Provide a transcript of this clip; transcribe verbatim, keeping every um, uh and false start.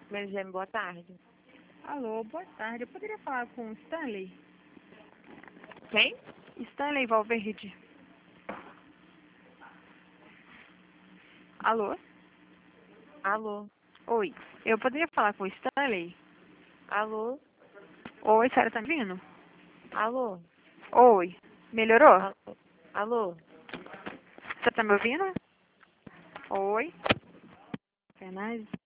Meligene, boa tarde. Alô, boa tarde. Eu poderia falar com o Stanley? Quem? Stanley Valverde. Alô? Alô? Oi. Eu poderia falar com o Stanley? Alô? Oi, senhora tá me ouvindo? Alô? Oi. Melhorou? Alô? Alô? Você tá me ouvindo? Oi. Fernandes?